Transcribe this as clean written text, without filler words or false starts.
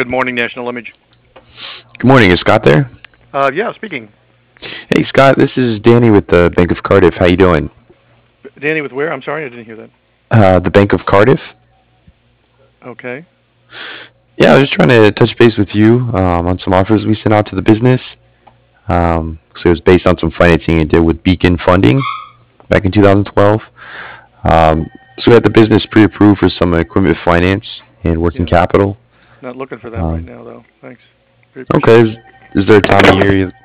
Good morning, National Image. Good morning. Is Scott there? Yeah, speaking. Hey, Scott. This is Danny with the Bank of Cardiff. How you doing? Danny with where? I'm sorry, I didn't hear that. The Bank of Cardiff. Okay. Yeah, I was just trying to touch base with you on some offers we sent out to the business. So it was based on some financing you did with Beacon Funding back in 2012. Um, so we had the business pre-approved for some equipment finance and working Yeah. capital. Not looking for that right Um, now, though. Thanks. Very okay. appreciate it. Is there a time of year